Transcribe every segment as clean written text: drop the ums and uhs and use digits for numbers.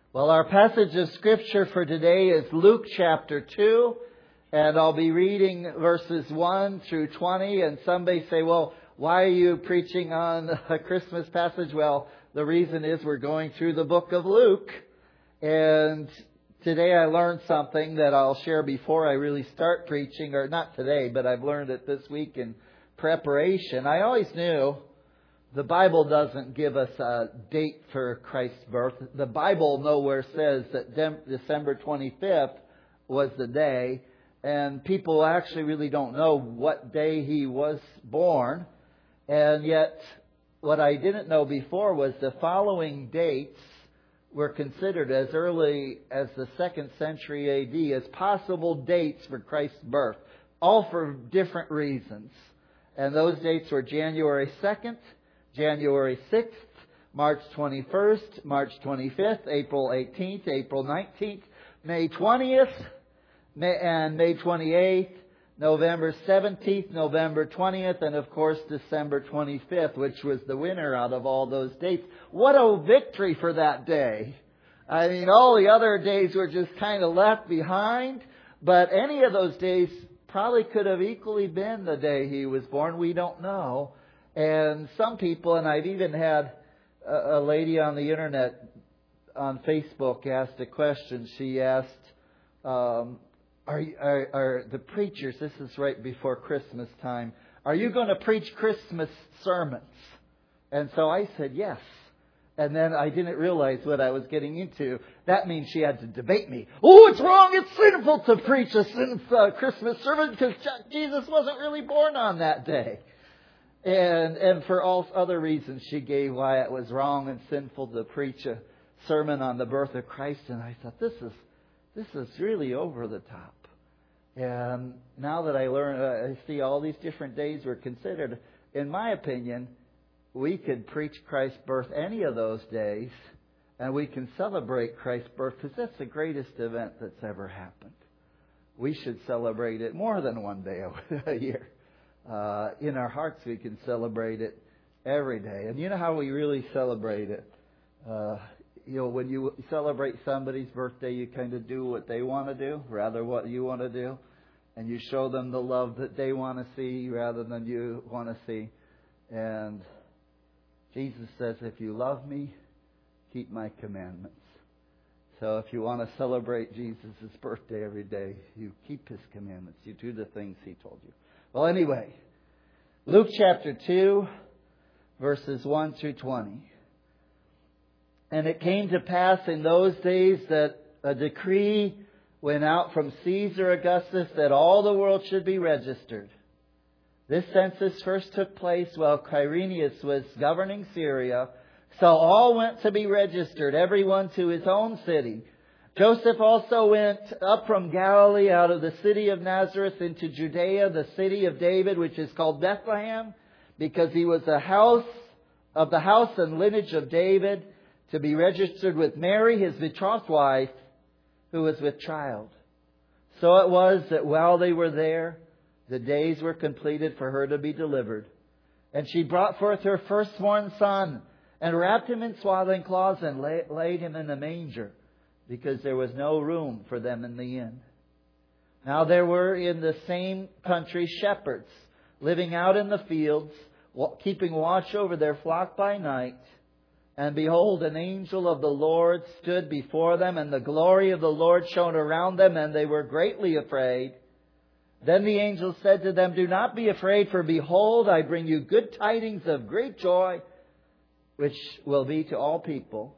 Well, our passage of Scripture for today is Luke chapter 2, and I'll be reading verses 1 through 20. And some may say, well, why are you preaching on a Christmas passage? Well, the reason is we're going through the book of Luke. And today I learned something that I'll share before I really start preaching, or not today, but I've learned it this week in preparation. I always knew the Bible doesn't give us a date for Christ's birth. The Bible nowhere says that December 25th was the day. And people actually really don't know what day He was born. And yet, what I didn't know before was the following dates were considered as early as the 2nd century AD as possible dates for Christ's birth. All for different reasons. And those dates were January 2nd, January 6th, March 21st, March 25th, April 18th, April 19th, May 20th, and May 28th, November 17th, November 20th, and of course December 25th, which was the winner out of all those dates. What a victory for that day. I mean, all the other days were just kind of left behind, but any of those days probably could have equally been the day He was born. We don't know. And some people, and I've even had a lady on the internet, on Facebook, asked a question. She asked, are the preachers, this is right before Christmas time, are you going to preach Christmas sermons? And so I said yes. And then I didn't realize what I was getting into. That means she had to debate me. Oh, it's wrong, it's sinful to preach a Christmas sermon because Jesus wasn't really born on that day. And for all other reasons she gave why it was wrong and sinful to preach a sermon on the birth of Christ. And I thought, this is really over the top. And now that I see all these different days were considered, in my opinion, we could preach Christ's birth any of those days, and we can celebrate Christ's birth because that's the greatest event that's ever happened. We should celebrate it more than one day a year. In our hearts, we can celebrate it every day. And you know how we really celebrate it? When you celebrate somebody's birthday, you kind of do what they want to do rather what you want to do. And you show them the love that they want to see rather than you want to see. And Jesus says, if you love me, keep my commandments. So if you want to celebrate Jesus' birthday every day, you keep His commandments. You do the things He told you. Well, anyway, Luke chapter 2, verses 1 through 20. And it came to pass in those days that a decree went out from Caesar Augustus that all the world should be registered. This census first took place while Quirinius was governing Syria. So all went to be registered, everyone to his own city. Joseph also went up from Galilee out of the city of Nazareth into Judea, the city of David, which is called Bethlehem, because he was a house of the house and lineage of David, to be registered with Mary, his betrothed wife, who was with child. So it was that while they were there, the days were completed for her to be delivered. And she brought forth her firstborn son, and wrapped him in swaddling cloths, and laid him in a manger, because there was no room for them in the inn. Now there were in the same country shepherds, living out in the fields, keeping watch over their flock by night. And behold, an angel of the Lord stood before them, and the glory of the Lord shone around them, and they were greatly afraid. Then the angel said to them, do not be afraid, for behold, I bring you good tidings of great joy, which will be to all people.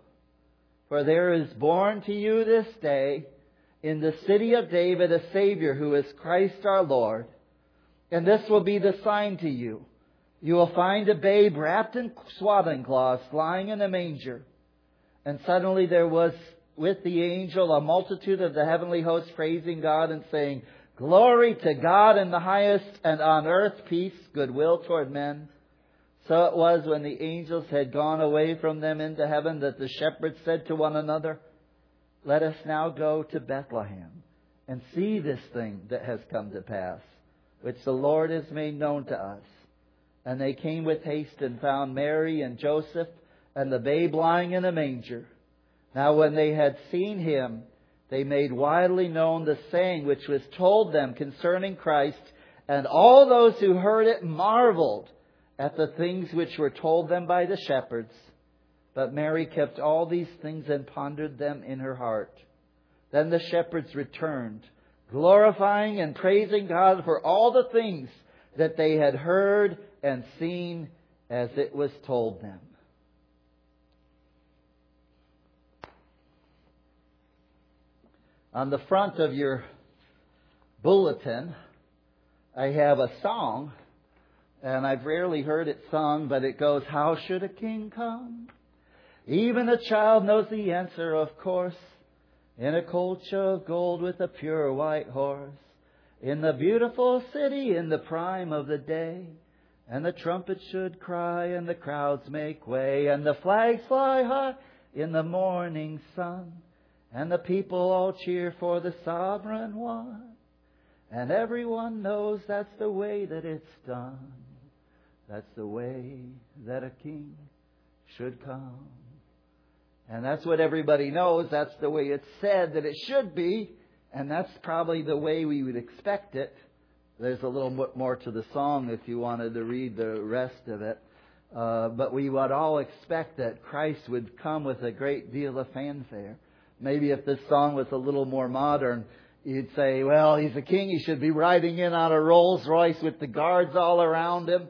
For there is born to you this day in the city of David a Savior, who is Christ our Lord. And this will be the sign to you. You will find a babe wrapped in swaddling cloths, lying in a manger. And suddenly there was with the angel a multitude of the heavenly hosts praising God and saying, Glory to God in the highest, and on earth peace, goodwill toward men. So it was when the angels had gone away from them into heaven that the shepherds said to one another, Let us now go to Bethlehem and see this thing that has come to pass, which the Lord has made known to us. And they came with haste and found Mary and Joseph and the babe lying in a manger. Now when they had seen him, they made widely known the saying which was told them concerning Christ, and all those who heard it marveled at the things which were told them by the shepherds. But Mary kept all these things and pondered them in her heart. Then the shepherds returned, glorifying and praising God for all the things that they had heard and seen as it was told them. On the front of your bulletin, I have a song, and I've rarely heard it sung, but it goes, "How should a king come? Even a child knows the answer, of course. In a coach of gold with a pure white horse. In the beautiful city in the prime of the day. And the trumpet should cry and the crowds make way. And the flags fly high in the morning sun. And the people all cheer for the sovereign one. And everyone knows that's the way that it's done. That's the way that a king should come." And that's what everybody knows. That's the way it's said that it should be. And that's probably the way we would expect it. There's a little bit more to the song if you wanted to read the rest of it. But we would all expect that Christ would come with a great deal of fanfare. Maybe if this song was a little more modern, you'd say, well, he's a king. He should be riding in on a Rolls Royce with the guards all around him.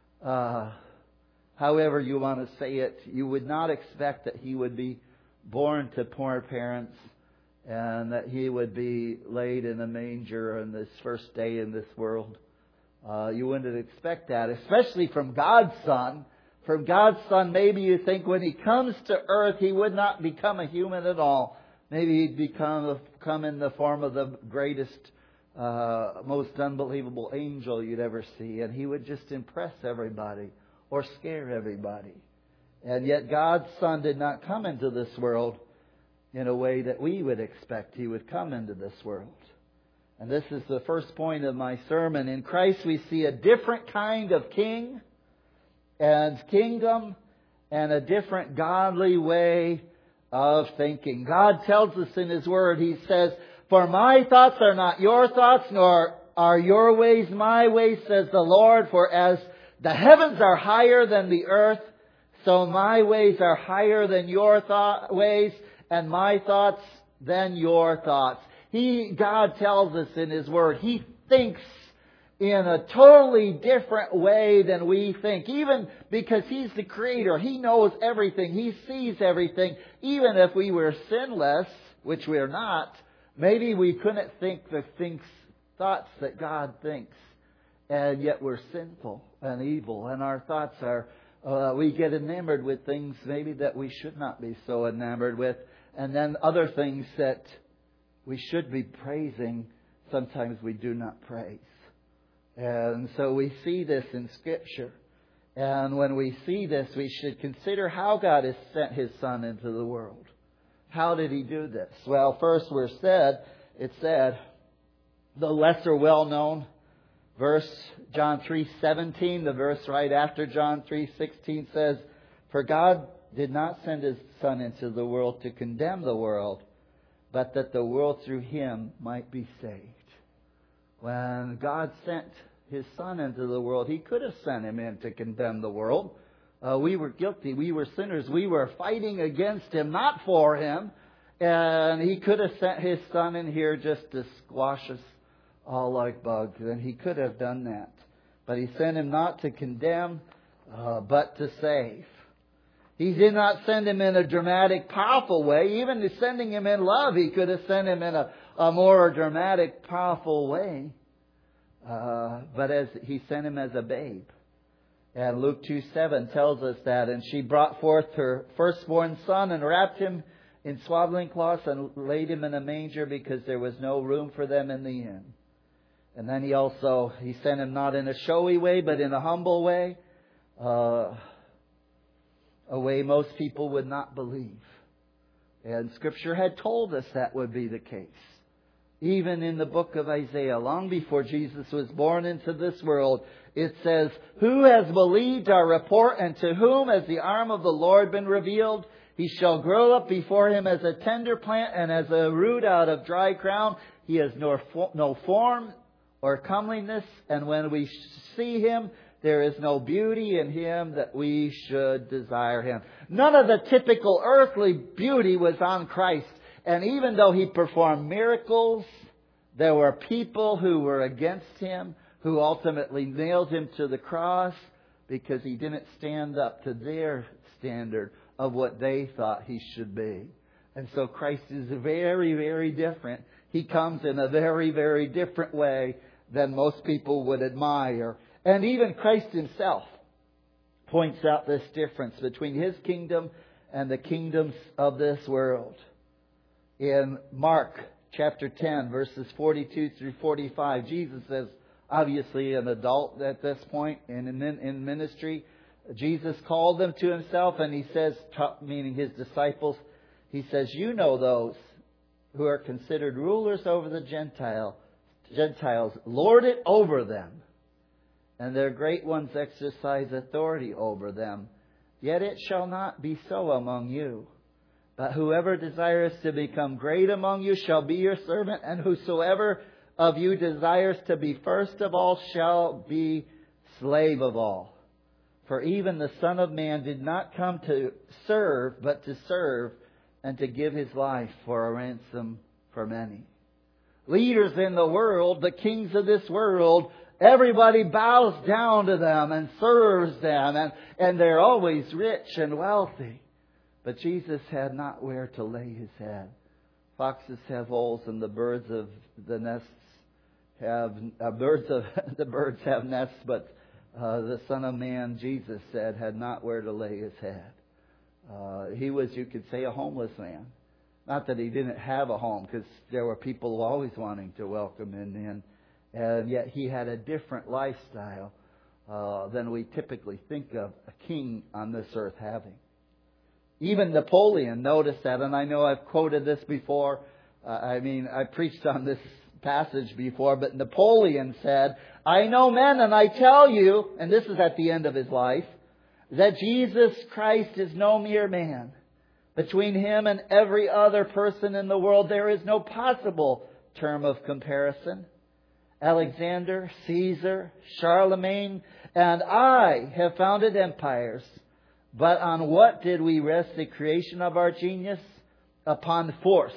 However you want to say it, you would not expect that he would be born to poor parents and that he would be laid in a manger on this first day in this world. You wouldn't expect that, especially from God's Son. From God's Son, maybe you think when He comes to earth, He would not become a human at all. Maybe He'd come in the form of the greatest, most unbelievable angel you'd ever see. And He would just impress everybody or scare everybody. And yet God's Son did not come into this world in a way that we would expect He would come into this world. And this is the first point of my sermon. In Christ we see a different kind of king and kingdom and a different godly way of thinking. God tells us in His Word, He says, "For my thoughts are not your thoughts, nor are your ways my ways, says the Lord. For as the heavens are higher than the earth, so my ways are higher than your ways, and my thoughts than your thoughts." God tells us in His Word, He thinks in a totally different way than we think. Even because He's the Creator. He knows everything. He sees everything. Even if we were sinless, which we are not, maybe we couldn't think the thoughts that God thinks. And yet we're sinful and evil. And our thoughts are, we get enamored with things maybe that we should not be so enamored with. And then other things that we should be praising, sometimes we do not praise. And so we see this in Scripture. And when we see this, we should consider how God has sent His Son into the world. How did He do this? Well, first it said, the lesser well-known verse, John 3:17, the verse right after John 3:16 says, "For God did not send His Son into the world to condemn the world, but that the world through Him might be saved." When God sent His Son into the world, He could have sent Him in to condemn the world. We were guilty. We were sinners. We were fighting against Him, not for Him. And He could have sent His Son in here just to squash us all like bugs. And He could have done that. But He sent Him not to condemn, but to save. He did not send Him in a dramatic, powerful way. Even sending Him in love, He could have sent Him in a more dramatic, powerful way. But He sent Him as a babe. And Luke 2:7 tells us that. "And she brought forth her firstborn son and wrapped him in swaddling cloths and laid him in a manger because there was no room for them in the inn." And then He sent Him not in a showy way, but in a humble way. A way most people would not believe. And Scripture had told us that would be the case. Even in the book of Isaiah, long before Jesus was born into this world, it says, "Who has believed our report, and to whom has the arm of the Lord been revealed? He shall grow up before him as a tender plant and as a root out of dry ground. He has no form or comeliness, and when we see him, there is no beauty in him that we should desire him. None of the typical earthly beauty was on Christ. And even though he performed miracles, there were people who were against him, who ultimately nailed him to the cross because he didn't stand up to their standard of what they thought he should be. And so Christ is very, very different. He comes in a very, very different way than most people would admire. And even Christ himself points out this difference between his kingdom and the kingdoms of this world. In Mark chapter 10, verses 42 through 45, Jesus is obviously an adult at this point in ministry. Jesus called them to himself, and he says, meaning his disciples, he says, "You know those who are considered rulers over the Gentiles lord it over them, and their great ones exercise authority over them. Yet it shall not be so among you. But whoever desires to become great among you shall be your servant, and whosoever of you desires to be first of all shall be slave of all. For even the Son of Man did not come to serve, but to serve, and to give his life for a ransom for many." Leaders in the world, the kings of this world, everybody bows down to them and serves them, and they're always rich and wealthy. But Jesus had not where to lay his head. Foxes have holes, and the birds of the nests have the birds have nests, but the Son of Man, Jesus said, had not where to lay his head. He was, you could say, a homeless man. Not that he didn't have a home, because there were people always wanting to welcome him in. And yet he had a different lifestyle than we typically think of a king on this earth having. Even Napoleon noticed that, and I know I've quoted this before. I preached on this passage before, but Napoleon said, "I know men, and I tell you," and this is at the end of his life, "that Jesus Christ is no mere man. Between him and every other person in the world, there is no possible term of comparison. Alexander, Caesar, Charlemagne, and I have founded empires. But on what did we rest the creation of our genius? Upon force.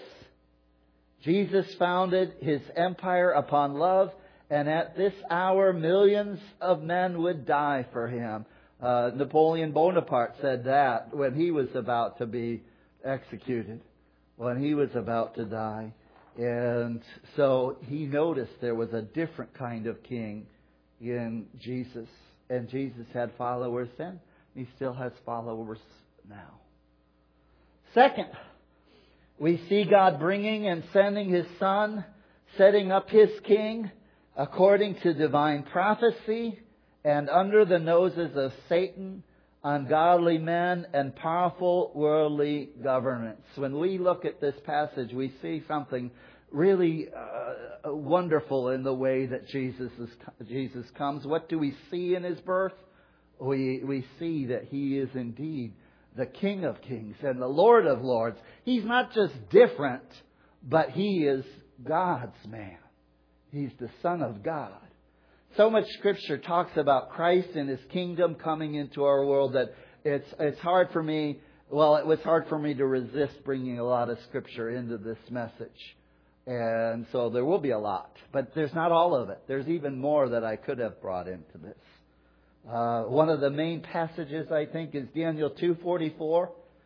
Jesus founded his empire upon love, and at this hour millions of men would die for him." Napoleon Bonaparte said that when he was about to be executed, when he was about to die. And so he noticed there was a different kind of king in Jesus. And Jesus had followers then. He still has followers now. Second, we see God bringing and sending his Son, setting up his king according to divine prophecy and under the noses of Satan, ungodly men, and powerful worldly governments. When we look at this passage, we see something really wonderful in the way that Jesus comes. What do we see in his birth? We see that he is indeed the King of Kings and the Lord of Lords. He's not just different, but he is God's man. He's the Son of God. So much Scripture talks about Christ and his kingdom coming into our world that it's hard for me. Well, it was hard for me to resist bringing a lot of Scripture into this message. And so there will be a lot, but there's not all of it. There's even more that I could have brought into this. One of the main passages, I think, is Daniel 2:44.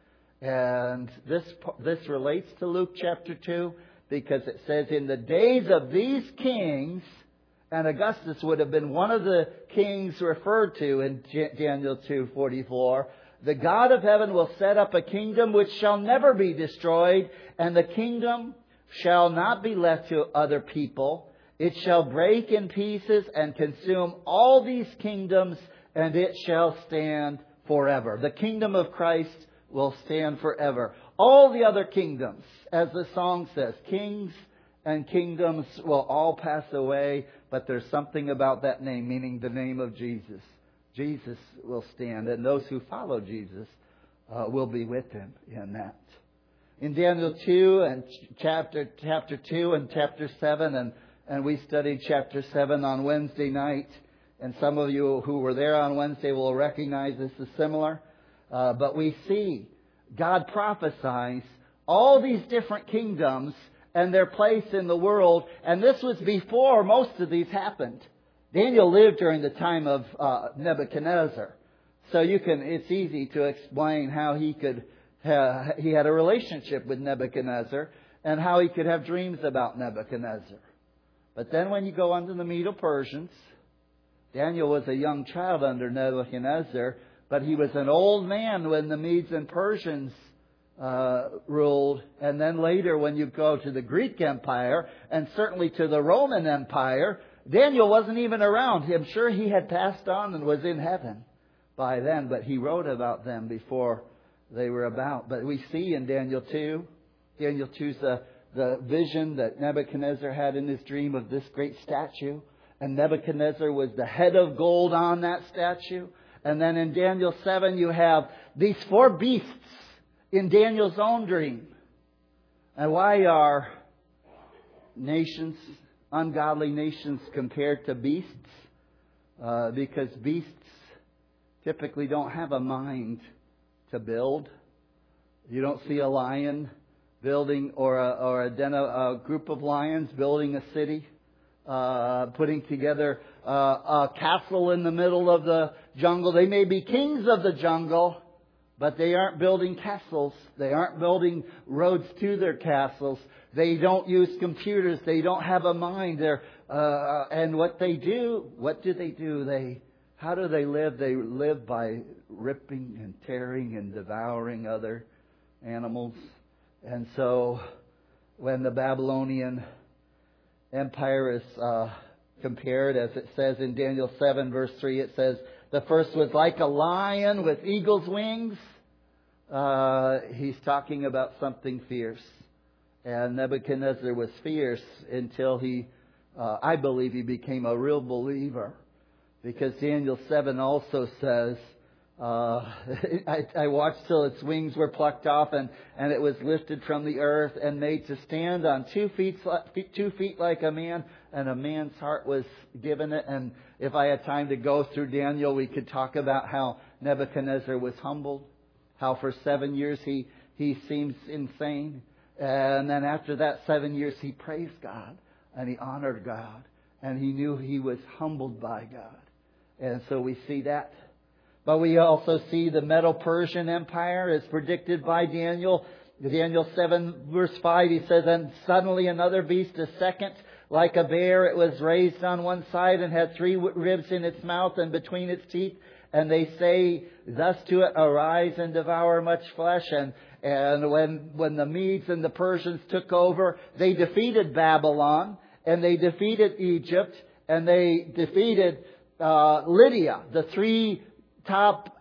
And this relates to Luke chapter 2 because it says, "In the days of these kings," and Augustus would have been one of the kings referred to in Daniel 2:44, "the God of heaven will set up a kingdom which shall never be destroyed, and the kingdom shall not be left to other people. It shall break in pieces and consume all these kingdoms, and it shall stand forever." The kingdom of Christ will stand forever. All the other kingdoms, as the song says, kings and kingdoms will all pass away, but there's something about that name, meaning the name of Jesus. Jesus will stand, and those who follow Jesus will be with him in that. In Daniel 2 and chapter 2 and chapter 7, and we studied chapter 7 on Wednesday night. And some of you who were there on Wednesday will recognize this is similar. But we see God prophesies all these different kingdoms and their place in the world. And this was before most of these happened. Daniel lived during the time of Nebuchadnezzar. So it's easy to explain how he had a relationship with Nebuchadnezzar and how he could have dreams about Nebuchadnezzar. But then when you go under the Medo-Persians, Daniel was a young child under Nebuchadnezzar, but he was an old man when the Medes and Persians ruled. And then later when you go to the Greek Empire and certainly to the Roman Empire, Daniel wasn't even around. I'm sure he had passed on and was in heaven by then, but he wrote about them before they were about. But we see in Daniel 2, Daniel 2's the vision that Nebuchadnezzar had in his dream of this great statue. And Nebuchadnezzar was the head of gold on that statue. And then in Daniel 7, you have these 4 beasts in Daniel's own dream. And why are nations, ungodly nations, compared to beasts? Because beasts typically don't have a mind to build. You don't see a lion building or a group of lions building a city. Putting together a castle in the middle of the jungle. They may be kings of the jungle, but they aren't building castles. They aren't building roads to their castles. They don't use computers. They don't have a mind. And what they do, what do they do? How do they live? They live by ripping and tearing and devouring other animals. And so when the Babylonian Empire is compared, as it says in Daniel 7 verse 3, it says, the first was like a lion with eagle's wings. He's talking about something fierce. And Nebuchadnezzar was fierce until I believe he became a real believer. Because Daniel 7 also says, I watched till its wings were plucked off and it was lifted from the earth and made to stand on 2 feet like a man, and a man's heart was given it. And if I had time to go through Daniel, we could talk about how Nebuchadnezzar was humbled, how for 7 years he seems insane. And then after that 7 years, he praised God and he honored God and he knew he was humbled by God. And so we see that. But we also see the Medo-Persian Empire as predicted by Daniel. Daniel 7 verse 5, he says, and suddenly another beast, a second, like a bear. It was raised on one side and had 3 ribs in its mouth and between its teeth. And they say thus to it, arise and devour much flesh. And when the Medes and the Persians took over, they defeated Babylon and they defeated Egypt and they defeated Lydia, the 3 top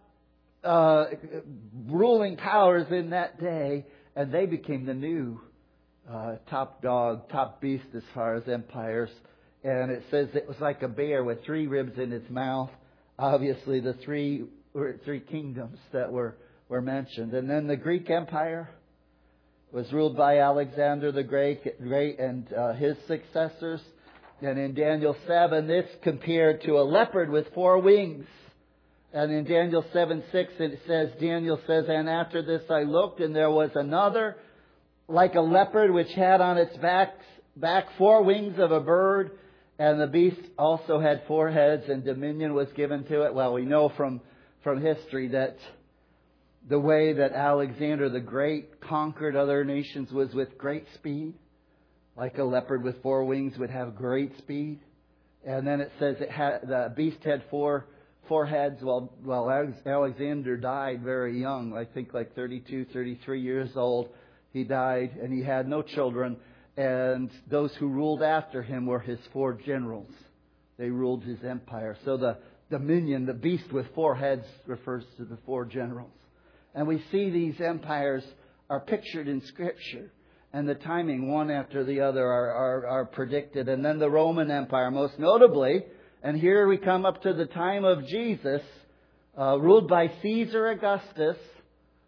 ruling powers in that day, and they became the new top dog, top beast as far as empires. And it says it was like a bear with 3 ribs in its mouth. Obviously, the three kingdoms that were mentioned. And then the Greek Empire was ruled by Alexander the Great and his successors. And in Daniel 7, this compared to a leopard with 4 wings. And in Daniel 7:6, it says, Daniel says, and after this I looked, and there was another like a leopard, which had on its back 4 wings of a bird. And the beast also had 4 heads, and dominion was given to it. Well, we know from history that the way that Alexander the Great conquered other nations was with great speed. Like a leopard with 4 wings would have great speed. And then it says the beast had 4 heads. Well, Alexander died very young. I think like 32, 33 years old. He died and he had no children. And those who ruled after him were his 4 generals. They ruled his empire. So the dominion, the beast with 4 heads, refers to the 4 generals. And we see these empires are pictured in Scripture. And the timing, one after the other, are predicted. And then the Roman Empire, most notably. And here we come up to the time of Jesus, ruled by Caesar Augustus.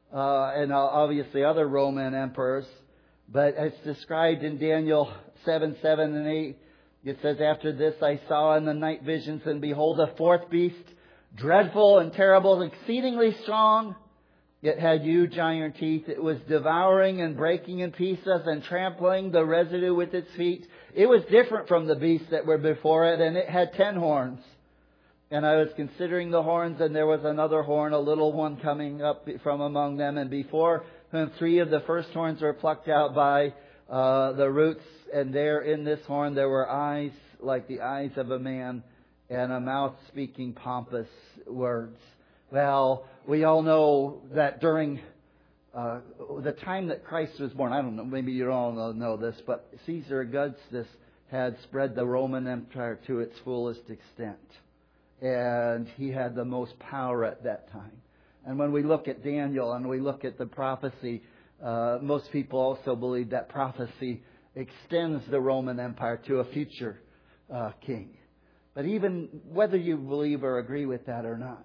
and obviously other Roman emperors. But it's described in Daniel 7:7 and 8. It says, "After this I saw in the night visions, and behold, a fourth beast, dreadful and terrible, exceedingly strong. It had huge iron teeth. It was devouring and breaking in pieces and trampling the residue with its feet. It was different from the beasts that were before it, and it had 10 horns. And I was considering the horns, and there was another horn, a little one coming up from among them. And before whom 3 of the first horns were plucked out by the roots. And there in this horn there were eyes like the eyes of a man, and a mouth speaking pompous words." Well, we all know that during the time that Christ was born, I don't know, maybe you don't know this, but Caesar Augustus had spread the Roman Empire to its fullest extent. And he had the most power at that time. And when we look at Daniel and we look at the prophecy, most people also believe that prophecy extends the Roman Empire to a future king. But even whether you believe or agree with that or not,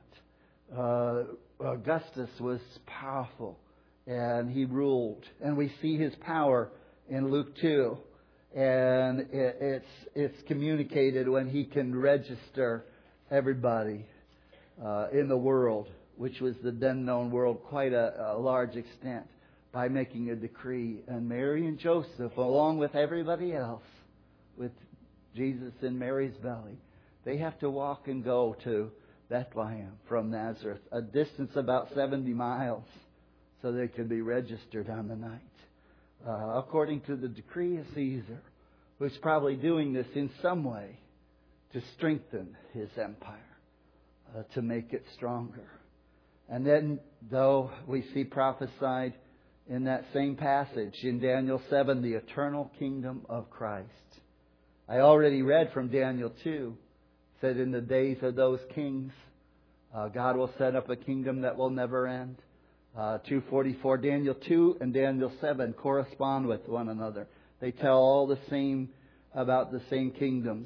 Augustus was powerful and he ruled. And we see his power in Luke 2. And it's communicated when he can register everybody in the world, which was the then known world, quite a large extent, by making a decree. And Mary and Joseph, along with everybody else, with Jesus in Mary's belly, they have to walk and go to Bethlehem from Nazareth, a distance about 70 miles, so they could be registered on the night. According to the decree of Caesar, who's probably doing this in some way to strengthen his empire, to make it stronger. And then, though, we see prophesied in that same passage in Daniel 7, the eternal kingdom of Christ. I already read from Daniel 2, said in the days of those kings, God will set up a kingdom that will never end. 2:44, Daniel 2 and Daniel 7 correspond with one another. They tell all the same about the same kingdoms.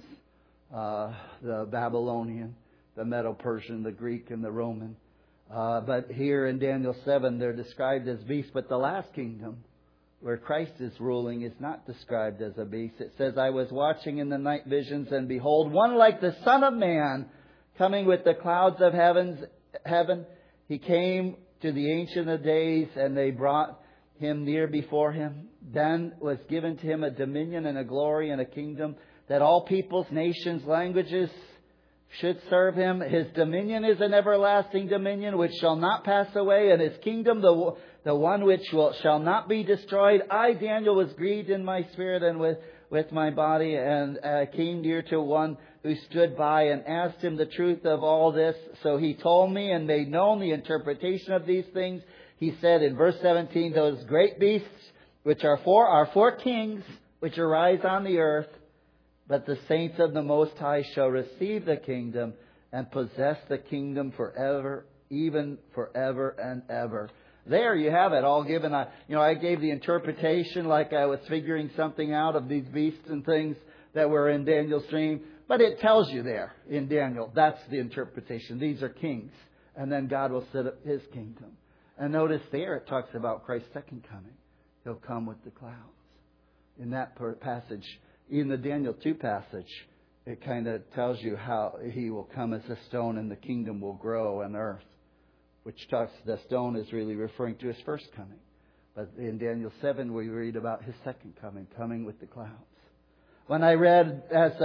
The Babylonian, the Medo-Persian, the Greek, and the Roman. But here in Daniel 7, they're described as beasts. But the last kingdom, where Christ is ruling, is not described as a beast. It says, "I was watching in the night visions, and behold, one like the Son of Man, coming with the clouds of heaven. He came to the Ancient of Days, and they brought him near before him. Then was given to him a dominion and a glory and a kingdom, that all peoples, nations, languages should serve him. His dominion is an everlasting dominion which shall not pass away, and his kingdom the one which shall not be destroyed. I, Daniel, was grieved in my spirit and with my body, and came near to one who stood by and asked him the truth of all this. So he told me and made known the interpretation of these things. He said in verse 17, those great beasts which are four kings which arise on the earth, but the saints of the Most High shall receive the kingdom and possess the kingdom forever, even forever and ever." There you have it, all given. I gave the interpretation like I was figuring something out of these beasts and things that were in Daniel's dream. But it tells you there in Daniel, that's the interpretation. These are kings. And then God will set up His kingdom. And notice there it talks about Christ's second coming. He'll come with the clouds. In that passage, in the Daniel 2 passage, it kind of tells you how He will come as a stone and the kingdom will grow on earth. Which talks, the stone is really referring to His first coming. But in Daniel 7 we read about His second coming, coming with the clouds. When I read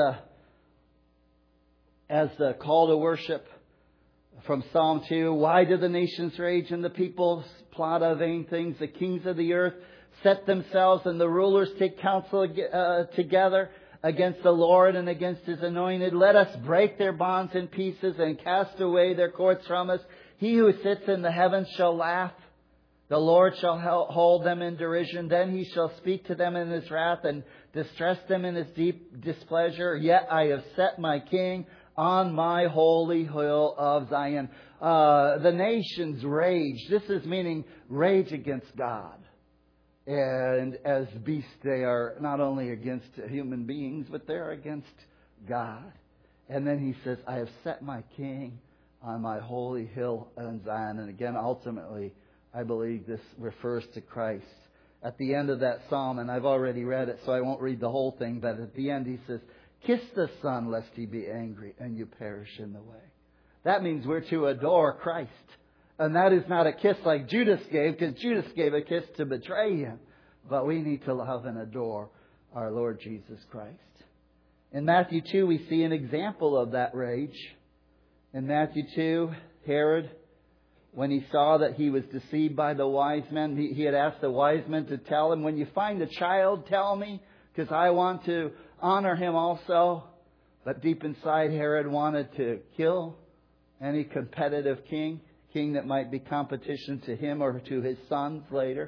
as the call to worship from Psalm 2, "Why do the nations rage and the peoples plot vain things? The kings of the earth set themselves and the rulers take counsel together against the Lord and against His anointed. Let us break their bonds in pieces and cast away their cords from us. He who sits in the heavens shall laugh. The Lord shall hold them in derision. Then He shall speak to them in His wrath and distress them in His deep displeasure. Yet I have set my King on my holy hill of Zion." The nations rage. This is meaning rage against God. And as beasts, they are not only against human beings, but they're against God. And then He says, "I have set my King on my holy hill in Zion." And again, ultimately, I believe this refers to Christ. At the end of that psalm, and I've already read it, so I won't read the whole thing, but at the end he says, "Kiss the Son, lest he be angry, and you perish in the way." That means we're to adore Christ. And that is not a kiss like Judas gave, because Judas gave a kiss to betray Him. But we need to love and adore our Lord Jesus Christ. In Matthew 2, we see an example of that rage. In Matthew 2, Herod, when he saw that he was deceived by the wise men, he had asked the wise men to tell him, "When you find the child, tell me, because I want to honor him also." But deep inside, Herod wanted to kill any competitive king that might be competition to him or to his sons later.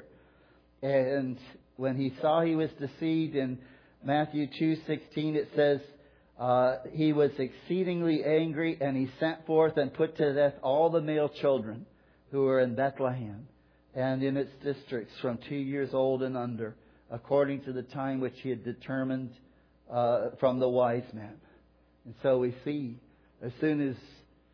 And when he saw he was deceived, in Matthew 2:16 it says, he was exceedingly angry, and he sent forth and put to death all the male children who were in Bethlehem and in its districts from 2 years old and under, according to the time which he had determined from the wise men. And so we see, as soon as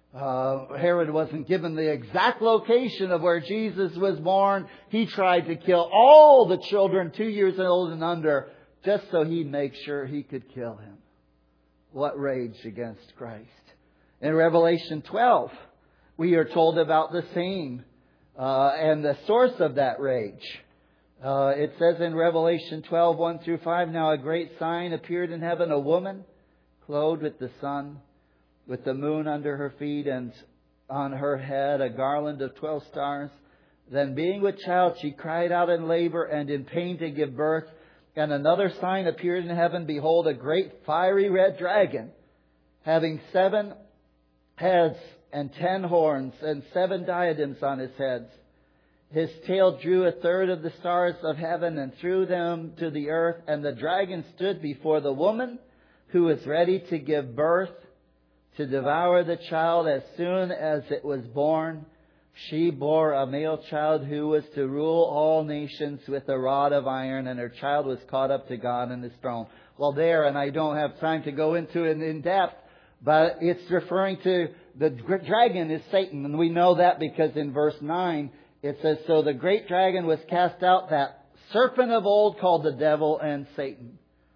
Herod wasn't given the exact location of where Jesus was born, he tried to kill all the children 2 years old and under, just so he'd make sure he could kill him. What rage against Christ. In Revelation 12, we are told about the same and the source of that rage. It says in Revelation 12, 1 through 5, "Now a great sign appeared in heaven, a woman clothed with the sun, with the moon under her feet, and on her head a garland of 12 stars. Then being with child, she cried out in labor and in pain to give birth. And another sign appeared in heaven. Behold, a great fiery red dragon, having 7 heads and 10 horns, and 7 diadems on his heads. His tail drew 1/3 of the stars of heaven and threw them to the earth. And the dragon stood before the woman, who was ready to give birth, to devour the child as soon as it was born. She bore a male child who was to rule all nations with a rod of iron, and her child was caught up to God and His throne." Well, there, and I don't have time to go into it in depth, but it's referring to the dragon is Satan. And we know that because in verse 9, it says, "So the great dragon was cast out, that serpent of old called the devil and Satan."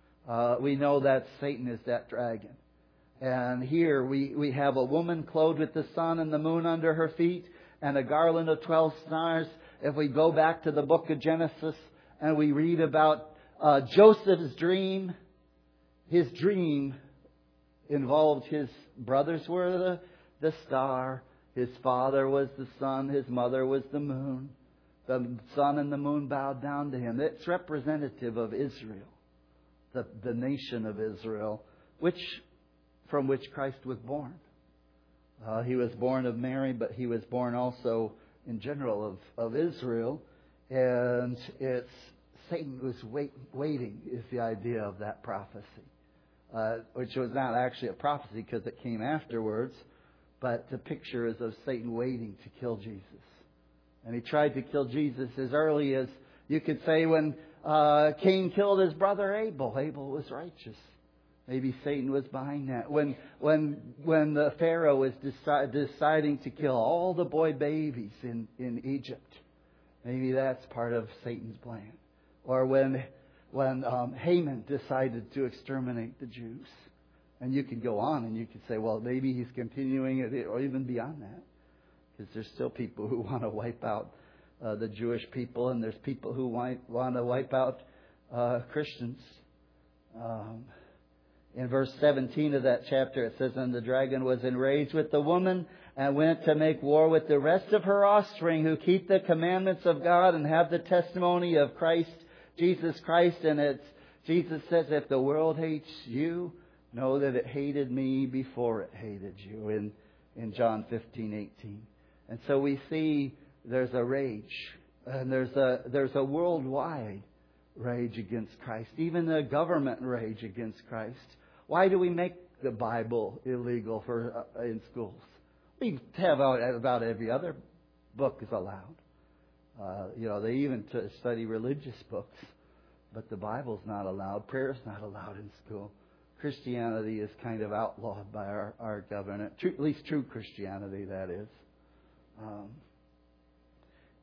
We know that Satan is that dragon. And here we have a woman clothed with the sun and the moon under her feet, and a garland of 12 stars. If we go back to the book of Genesis and we read about Joseph's dream, his dream involved his brothers were the star, his father was the sun, his mother was the moon. The sun and the moon bowed down to him. It's representative of Israel, the nation of Israel, from which Christ was born. He was born of Mary, but He was born also in general of Israel. And it's Satan was waiting is the idea of that prophecy, which was not actually a prophecy because it came afterwards, but the picture is of Satan waiting to kill Jesus. And he tried to kill Jesus as early as, you could say, when Cain killed his brother Abel. Abel was righteous. Maybe Satan was behind that. When the Pharaoh was deciding to kill all the boy babies in Egypt, maybe that's part of Satan's plan. Or when Haman decided to exterminate the Jews. And you could go on and you could say, well, maybe he's continuing it, or even beyond that. Because there's still people who want to wipe out the Jewish people, and there's people who want to wipe out Christians. In verse 17 of that chapter, it says, "And the dragon was enraged with the woman and went to make war with the rest of her offspring who keep the commandments of God and have the testimony of Christ, Jesus Christ." And Jesus says, "If the world hates you, know that it hated me before it hated you," in John 15:18. And so we see there's a rage, and there's a worldwide rage against Christ, even a government rage against Christ. Why do we make the Bible illegal in schools? We have about every other book is allowed. They even study religious books, but the Bible's not allowed. Prayer's not allowed in school. Christianity is kind of outlawed by our government. At least true Christianity, that is.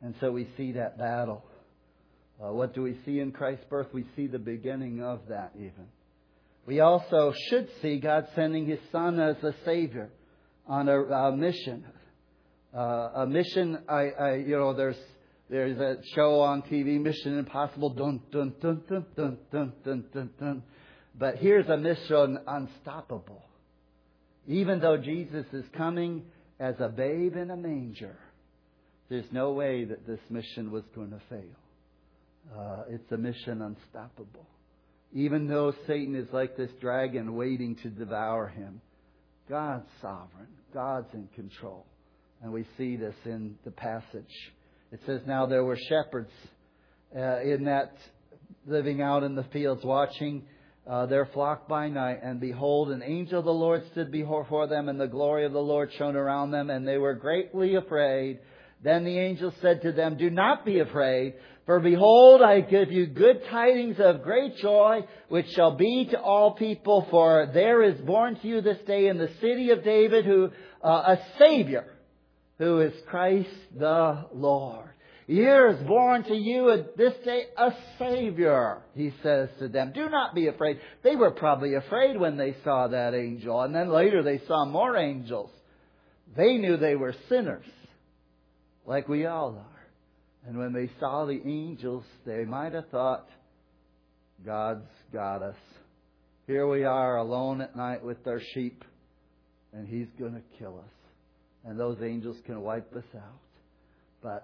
And so we see that battle. What do we see in Christ's birth? We see the beginning of that even. We also should see God sending His Son as a Savior on a mission. A mission, there's a show on TV, Mission Impossible, dun, dun, dun, dun, dun, dun, dun, dun, dun. But here's a mission unstoppable. Even though Jesus is coming as a babe in a manger, there's no way that this mission was going to fail. It's a mission unstoppable. Even though Satan is like this dragon waiting to devour Him, God's sovereign. God's in control. And we see this in the passage. It says, now there were shepherds in that living out in the fields watching their flock by night. And behold, an angel of the Lord stood before them, and the glory of the Lord shone around them, and they were greatly afraid. Then the angel said to them, do not be afraid, for behold, I give you good tidings of great joy, which shall be to all people. For there is born to you this day in the city of David a Savior, who is Christ the Lord. Here is born to you this day a Savior, He says to them. Do not be afraid. They were probably afraid when they saw that angel. And then later they saw more angels. They knew they were sinners, like we all are. And when they saw the angels, they might have thought, God's got us. Here we are alone at night with our sheep, and He's going to kill us. And those angels can wipe us out. But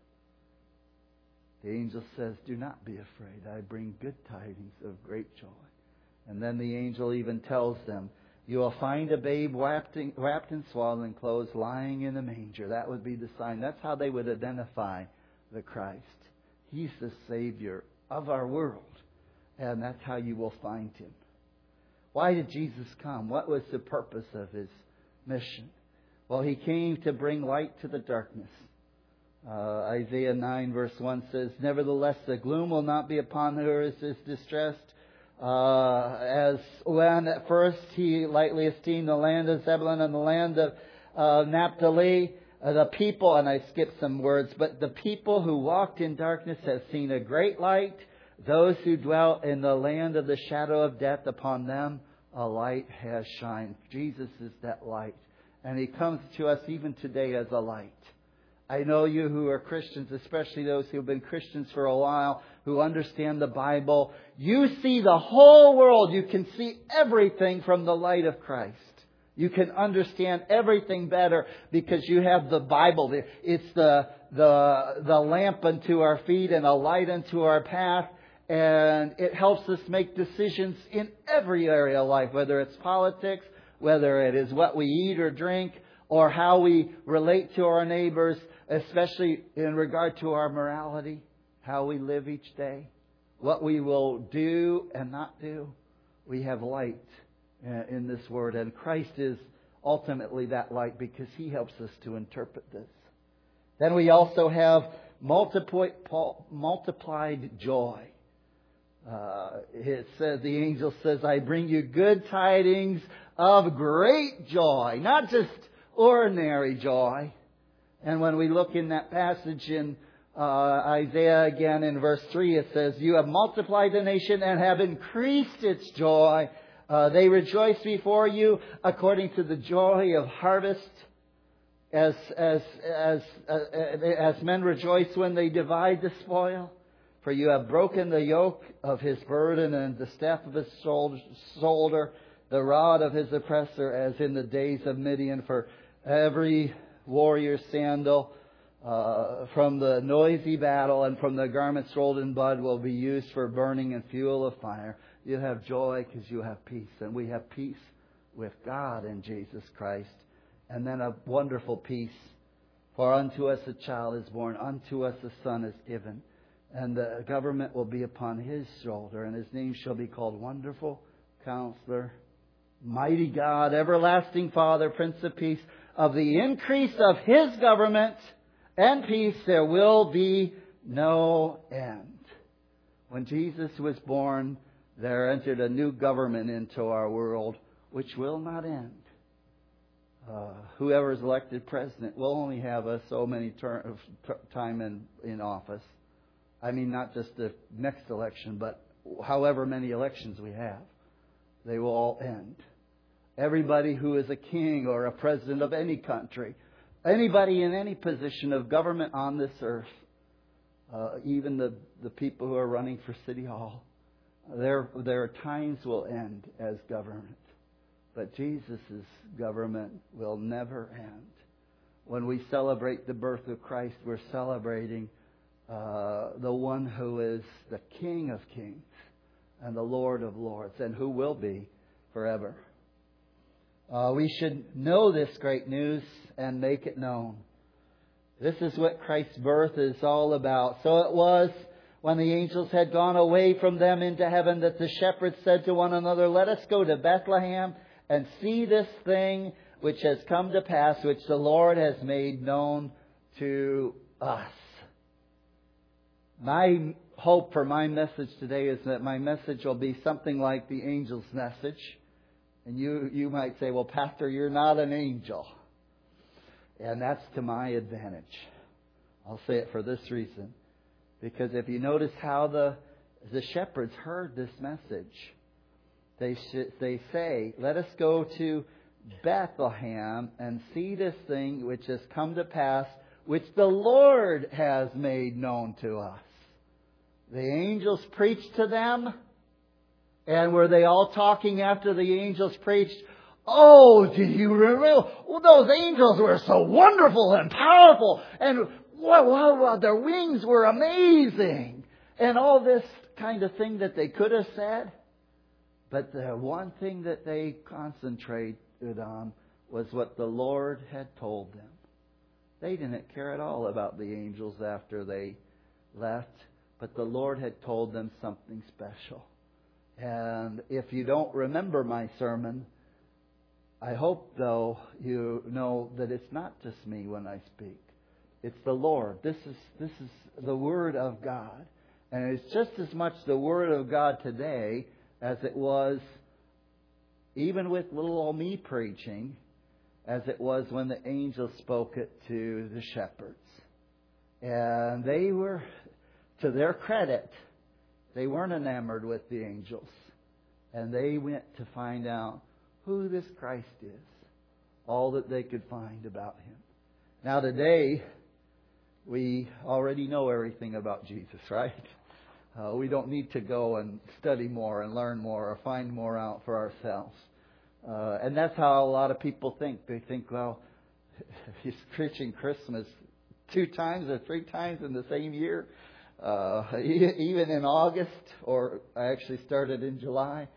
the angel says, do not be afraid. I bring good tidings of great joy. And then the angel even tells them, you will find a babe wrapped in swaddling clothes lying in a manger. That would be the sign. That's how they would identify the Christ. He's the Savior of our world. And that's how you will find Him. Why did Jesus come? What was the purpose of His mission? Well, He came to bring light to the darkness. Isaiah 9 verse 1 says, nevertheless, the gloom will not be upon her as is distressed. As when at first He lightly esteemed the land of Zebulun and the land of Naphtali, the people, and I skipped some words, but the people who walked in darkness have seen a great light. Those who dwelt in the land of the shadow of death, upon them a light has shined. Jesus is that light. And He comes to us even today as a light. I know you who are Christians, especially those who have been Christians for a while, who understand the Bible. You see the whole world. You can see everything from the light of Christ. You can understand everything better because you have the Bible. It's the lamp unto our feet and a light unto our path. And it helps us make decisions in every area of life, whether it's politics, whether it is what we eat or drink, or how we relate to our neighbors, especially in regard to our morality, how we live each day, what we will do and not do. We have light in this Word, and Christ is ultimately that light because He helps us to interpret this. Then we also have multiplied joy. It says, the angel says, I bring you good tidings of great joy, not just ordinary joy. And when we look in that passage in Isaiah again in verse 3, it says, you have multiplied the nation and have increased its joy. They rejoice before you according to the joy of harvest, as men rejoice when they divide the spoil. For you have broken the yoke of his burden and the staff of his shoulder, the rod of his oppressor, as in the days of Midian. For every warrior's sandal from the noisy battle and from the garments rolled in blood will be used for burning and fuel of fire. You have joy because you have peace. And we have peace with God in Jesus Christ. And then a wonderful peace. For unto us a child is born, unto us a son is given. And the government will be upon His shoulder, and His name shall be called Wonderful Counselor, Mighty God, Everlasting Father, Prince of Peace. Of the increase of His government and peace there will be no end. When Jesus was born, there entered a new government into our world, which will not end. whoever is elected president will only have so many time in office. I mean, not just the next election, but however many elections we have, they will all end. Everybody who is a king or a president of any country, anybody in any position of government on this earth, even the people who are running for City Hall, their times will end as government. But Jesus' government will never end. When we celebrate the birth of Christ, we're celebrating the one who is the King of Kings and the Lord of Lords, and who will be forever. We should know this great news and make it known. This is what Christ's birth is all about. So it was when the angels had gone away from them into heaven that the shepherds said to one another, "Let us go to Bethlehem and see this thing which has come to pass, which the Lord has made known to us." My hope for my message today is that my message will be something like the angel's message. And you might say, "Well, Pastor, you're not an angel." And that's to my advantage. I'll say it for this reason. Because if you notice how the shepherds heard this message, they say, "Let us go to Bethlehem and see this thing which has come to pass, which the Lord has made known to us." The angels preached to them. And were they all talking after the angels preached? "Oh, do you remember? Well, those angels were so wonderful and powerful. And wow, their wings were amazing." And all this kind of thing that they could have said. But the one thing that they concentrated on was what the Lord had told them. They didn't care at all about the angels after they left. But the Lord had told them something special. And if you don't remember my sermon, I hope, though, you know that it's not just me when I speak. It's the Lord. This is the Word of God. And it's just as much the Word of God today as it was, even with little old me preaching, as it was when the angels spoke it to the shepherds. And they were, to their credit, they weren't enamored with the angels. And they went to find out who this Christ is. All that they could find about Him. Now today, we already know everything about Jesus, right? We don't need to go and study more and learn more or find more out for ourselves. And that's how a lot of people think. They think, well, he's preaching Christmas 2 times or 3 times in the same year. Even in August, or I actually started in July.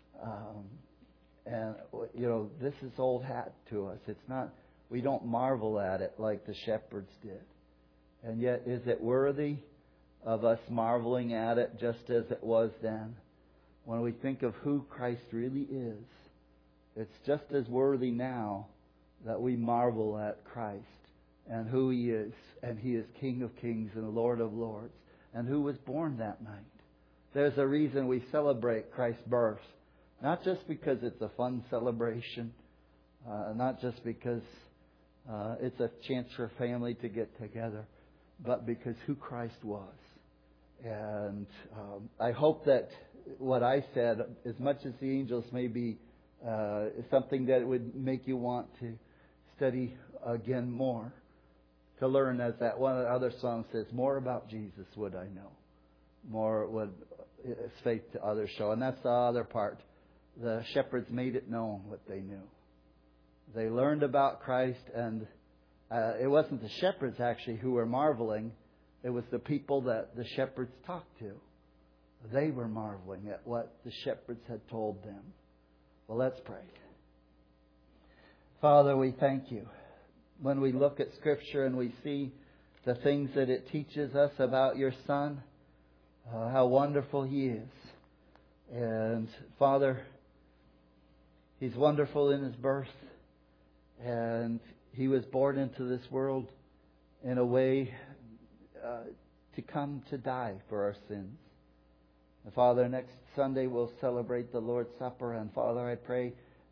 And, you know, this is old hat to us. It's not, we don't marvel at it like the shepherds did. And yet, is it worthy of us marveling at it just as it was then? When we think of who Christ really is, it's just as worthy now that we marvel at Christ and who He is. And He is King of Kings and Lord of Lords. And who was born that night. There's a reason we celebrate Christ's birth. Not just because it's a fun celebration. Not just because it's a chance for a family to get together. But because who Christ was. And I hope that what I said, as much as the angels may be something that would make you want to study again more. To learn, as that one other song says, more about Jesus would I know. More would His faith to others show. And that's the other part. The shepherds made it known what they knew. They learned about Christ, and it wasn't the shepherds actually who were marveling. It was the people that the shepherds talked to. They were marveling at what the shepherds had told them. Well, let's pray. Father, we thank You. When we look at Scripture and we see the things that it teaches us about Your Son, how wonderful He is. And Father, He's wonderful in His birth. And He was born into this world in a way to come to die for our sins. And Father, next Sunday we'll celebrate the Lord's Supper. And Father, I pray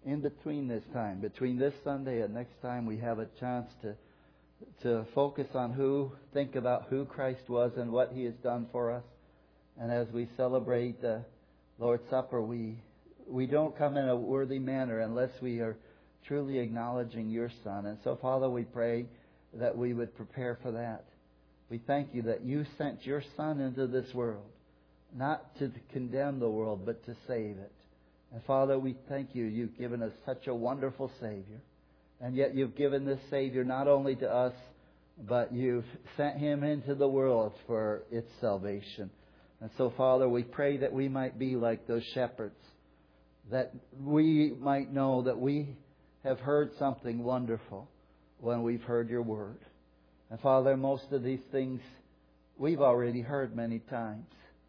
in between this time, between this Sunday and next time, we have a chance to focus on think about who Christ was and what He has done for us. And as we celebrate the Lord's Supper, we don't come in a worthy manner unless we are truly acknowledging Your Son. And so, Father, we pray that we would prepare for that. We thank You that You sent Your Son into this world, not to condemn the world, but to save it. And Father, we thank You. You've given us such a wonderful Savior. And yet You've given this Savior not only to us, but You've sent Him into the world for its salvation. And so, Father, we pray that we might be like those shepherds, that we might know that we have heard something wonderful when we've heard Your Word. And Father, most of these things we've already heard many times.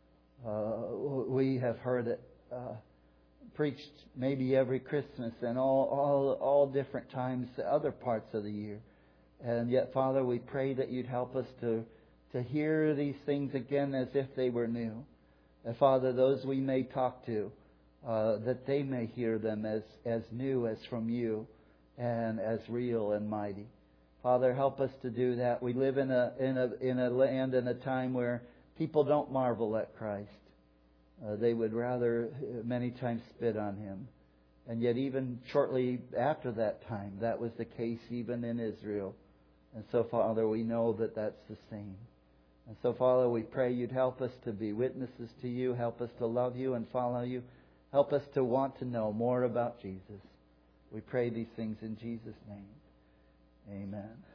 We have heard it preached maybe every Christmas and all different times, other parts of the year. And yet, Father, we pray that You'd help us to hear these things again as if they were new. And Father, those we may talk to, that they may hear them as new as from You and as real and mighty. Father, help us to do that. We live in a land and a time where people don't marvel at Christ. They would rather many times spit on Him. And yet even shortly after that time, that was the case even in Israel. And so, Father, we know that that's the same. And so, Father, we pray You'd help us to be witnesses to You. Help us to love You and follow You. Help us to want to know more about Jesus. We pray these things in Jesus' name. Amen.